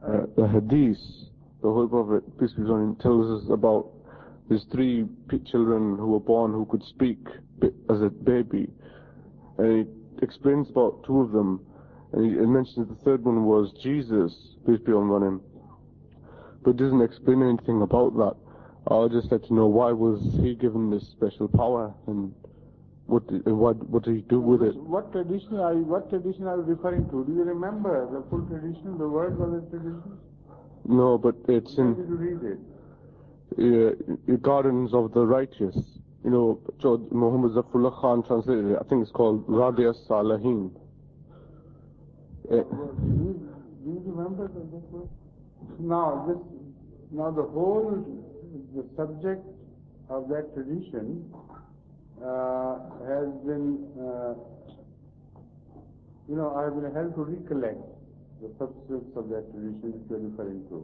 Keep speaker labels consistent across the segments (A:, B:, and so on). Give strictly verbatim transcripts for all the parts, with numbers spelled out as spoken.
A: Uh, the Hadith, the Holy Prophet, peace be upon him, tells us about these three children who were born who could speak as a baby. And he explains about two of them. And he mentions the third one was Jesus, peace be upon him. But doesn't explain anything about that. I'll just like to know why was he given this special power, and what did, what what did he do with it?
B: What tradition are you, what tradition are you referring to? Do you remember the full tradition? The word was a tradition?
A: No, but it's
B: Where
A: in.
B: did you read it?
A: Uh, Gardens of the Righteous. You know, George Muhammad Zafrullah Khan translated it. I think it's called Radia Salihin. Uh,
B: do, you, do you remember that word? Now, this, now the whole, the subject of that tradition uh, has been, uh, you know, I have been held to recollect the substance of that tradition which you are referring to.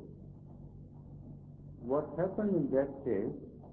B: What happened in that case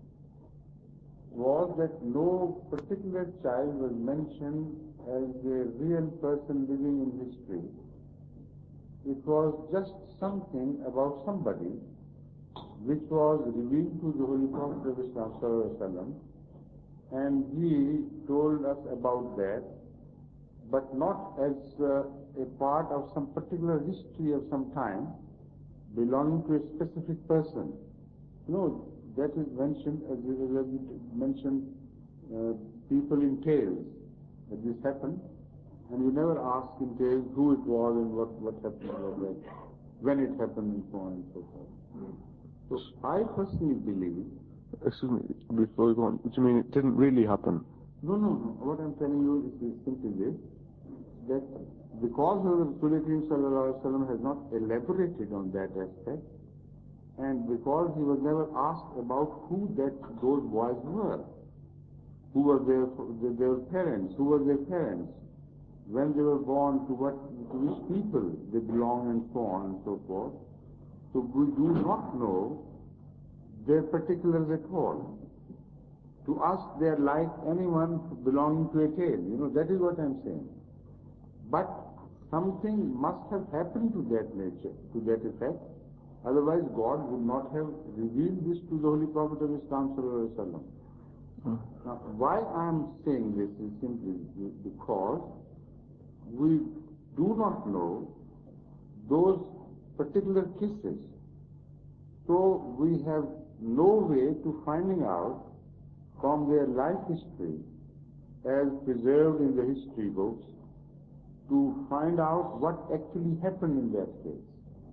B: was that no particular child was mentioned as a real person living in history. It was just something about somebody which was revealed to the Holy Prophet of Islam Sallallahu Alaihi Wasallam, and he told us about that, but not as uh, a part of some particular history of some time belonging to a specific person. No, that is mentioned as we mentioned uh, people in tales that this happened, and we never ask in tales who it was and what, what happened about that, when it happened, and so on and so forth. So I personally believe.
A: Excuse me, before you go on, what do you mean it didn't really happen?
B: No, no, no. What I'm telling you is simply this, that because Rasulullah Sallallahu Alaihi Wasallam has not elaborated on that aspect, and because he was never asked about who that those boys were, who were their their parents, who were their parents, when they were born, to what to which people they belong, and so on and so forth. So we do not know their particulars at all. To us, they are like anyone belonging to a tale. You know, that is what I'm saying. But something must have happened to that nature, to that effect. Otherwise, God would not have revealed this to the Holy Prophet of Islam Sallallahu Alaihi Wasallam. Hmm. Now, why I am saying this is simply because we do not know those particular cases. So we have no way to finding out from their life history as preserved in the history books to find out what actually happened in that case.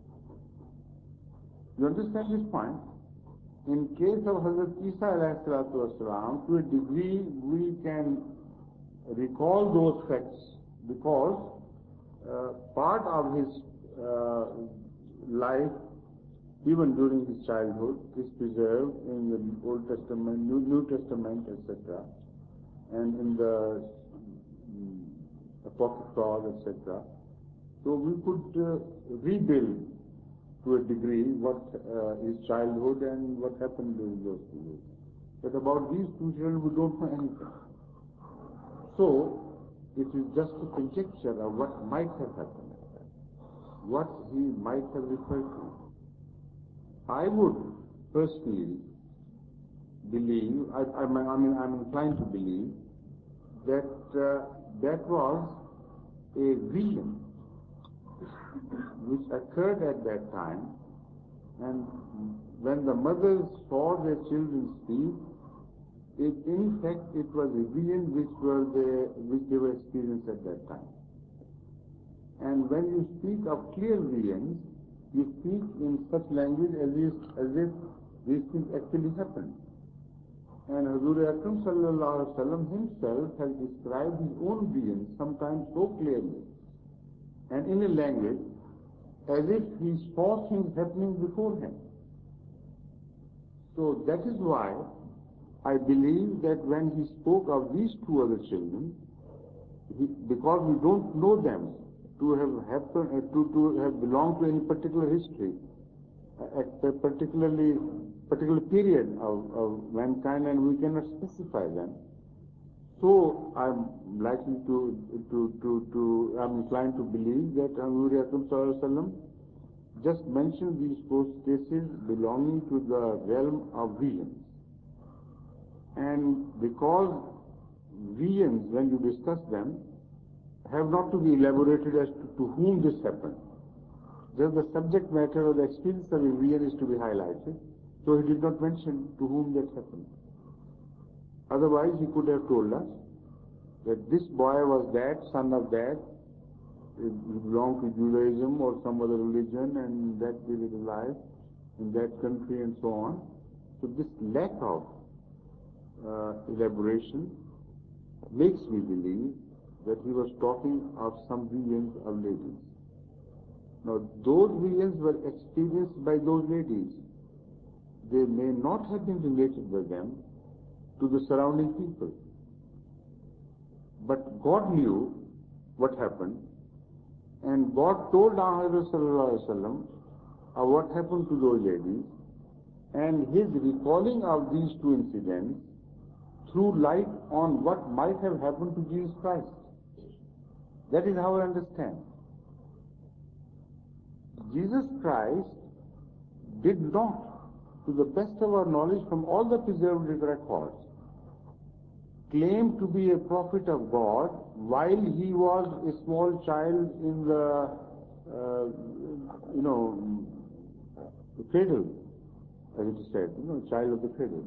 B: You understand this point? In case of Hazrat Isa alayhi salatu wasalam, to a degree we can recall those facts because uh, part of his uh, life, even during his childhood, is preserved in the Old Testament, New, New Testament, et cetera, and in the um, Apocrypha, et cetera. So we could uh, rebuild to a degree what uh, his childhood and what happened during those two years. But about these two children, we don't know anything. So it is just a conjecture of what might have happened, what he might have referred to. I would personally believe, I, I, I mean, I'm inclined to believe that uh, that was a vision which occurred at that time, and when the mothers saw their children speak, it, in fact, it was a vision which were the, which they were experienced at that time. And when you speak of clear visions, you speak in such language as if, as if these things actually happened. And Hazur Akram Sallallahu Alaihi Wasallam himself has described his own visions sometimes so clearly and in a language as if he saw things happening before him. So that is why I believe that when he spoke of these two other children, he, because we don't know them to have happened, uh, to, to have belonged to any particular history, uh, at a particularly particular period of, of mankind, and we cannot specify them. So I'm likely to to to, to I'm inclined to believe that Hazrat Akram Sallallahu Alaihi Wasallam just mentioned these four cases belonging to the realm of visions. And because visions, when you discuss them, have not to be elaborated as to, to whom this happened. Just the subject matter or the experience of a vision is to be highlighted. So he did not mention to whom that happened. Otherwise, he could have told us that this boy was that, son of that, he belonged to Judaism or some other religion, and that period of life in that country and so on. So this lack of uh, elaboration makes me believe that he was talking of some visions of ladies. Now, those visions were experienced by those ladies. They may not have been related by them to the surrounding people. But God knew what happened, and God told Muhammad sallallahu alaihi wasallam of what happened to those ladies, and his recalling of these two incidents threw light on what might have happened to Jesus Christ. That is how I understand. Jesus Christ did not, to the best of our knowledge from all the preserved records, claim to be a prophet of God while he was a small child in the, uh, you know, the cradle, as it is said, you know, child of the cradle.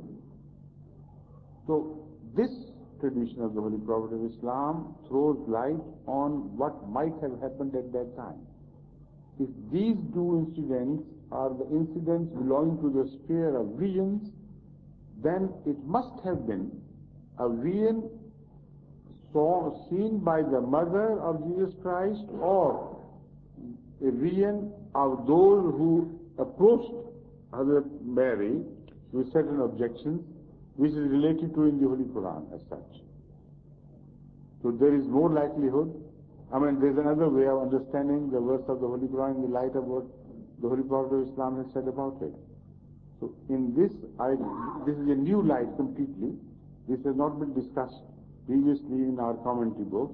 B: So this tradition of the Holy Prophet of Islam throws light on what might have happened at that time. If these two incidents are the incidents belonging to the sphere of visions, then it must have been a vision saw, seen by the mother of Jesus Christ, or a vision of those who approached Hazrat Mary with certain objections, which is related to in the Holy Quran as such. So there is more likelihood. I mean, there's another way of understanding the verse of the Holy Quran in the light of what the Holy Prophet of Islam has said about it. So in this, I, this is a new light completely. This has not been discussed previously in our commentary books.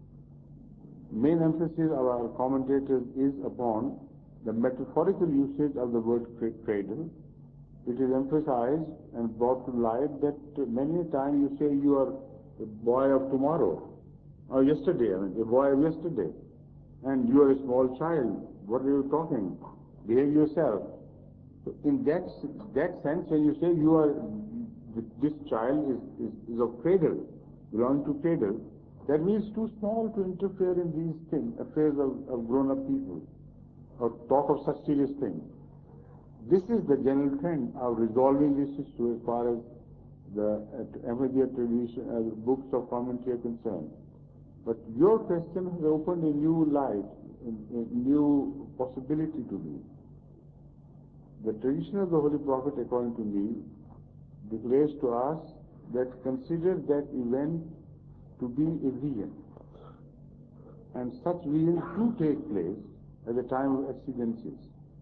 B: Main emphasis of our commentators is upon the metaphorical usage of the word cradle. It is emphasized and brought to light that many a time you say you are a boy of tomorrow, or yesterday, I mean, a boy of yesterday, and you are a small child. What are you talking? Behave yourself. So in that that sense, when you say you are, this child is, is, is of cradle, belonging to cradle, that means too small to interfere in these things, affairs of, of grown-up people, or talk of such serious things. This is the general trend of resolving this issue as far as the uh, Ahmadiyya tradition, uh, books of commentary are concerned. But your question has opened a new light, a, a new possibility to me. The tradition of the Holy Prophet, according to me, declares to us that consider that event to be a vision. And such visions do take place at the time of exigencies.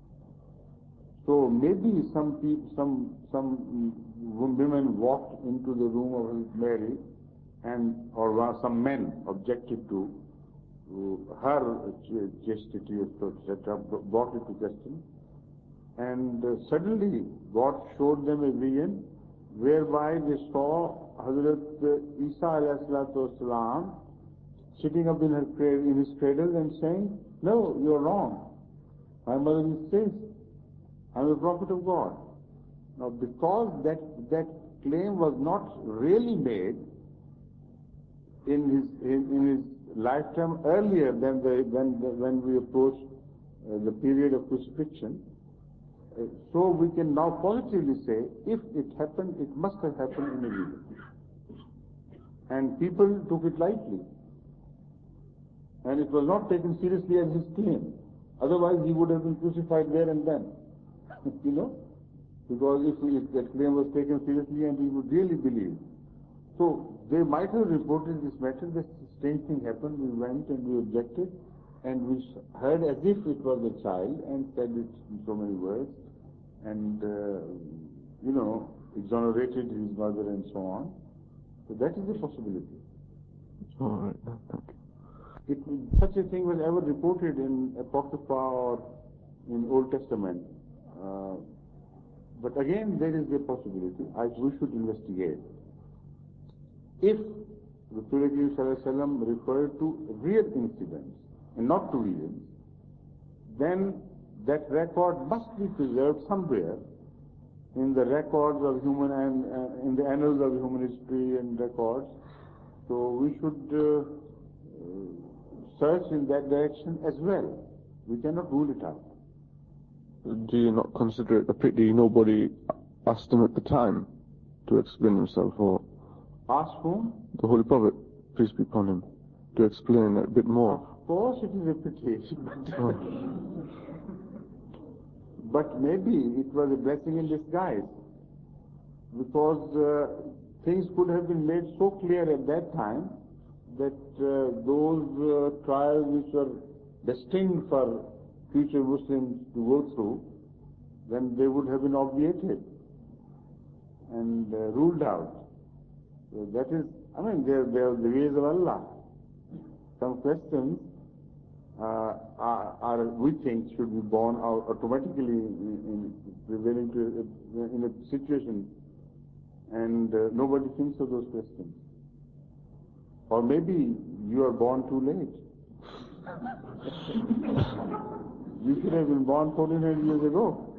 B: So maybe some people, some some women walked into the room of Mary, and or some men objected to her chastity, et cetera, brought it to question, and uh, suddenly God showed them a vision whereby they saw Hazrat Isa alayhi salatu wasalam sitting up in her in his cradle and saying, "No, you are wrong. My mother is safe. I am a prophet of God." Now, because that that claim was not really made in his in, in his lifetime earlier than the when the, when we approach uh, the period of crucifixion, uh, so we can now positively say, if it happened, it must have happened in a vision, and people took it lightly, and it was not taken seriously as his claim. Otherwise, he would have been crucified there and then. You know, because if, if that claim was taken seriously and he would really believe. So they might have reported this matter, this strange thing happened, we went and we objected, and we heard as if it was a child and said it in so many words, and, uh, you know, exonerated his mother and so on. So that is a possibility.
A: All right.
B: If such a thing was ever reported in Apocrypha or in Old Testament. Uh, but again, there is a possibility. I, we should investigate. If Rasulullah referred to real incidents and not to visions, then that record must be preserved somewhere in the records of human and uh, in the annals of human history and records. So we should uh, uh, search in that direction as well. We cannot rule it out.
A: Do you not consider it a pity nobody asked him at the time to explain himself, or
B: ask whom?
A: The Holy Prophet, peace be upon him, to explain it a bit more?
B: Of course it is a pity, but,
A: oh.
B: but maybe it was a blessing in disguise, because uh, things could have been made so clear at that time that uh, those uh, trials which were destined for future Muslims to go through, then they would have been obviated and uh, ruled out. So that is, I mean, they are, they are the ways of Allah. Some questions uh, are, are, we think, should be born out automatically in, in prevailing to uh, in a situation, and uh, nobody thinks of those questions. Or maybe you are born too late. You should have been born fourteen hundred years ago.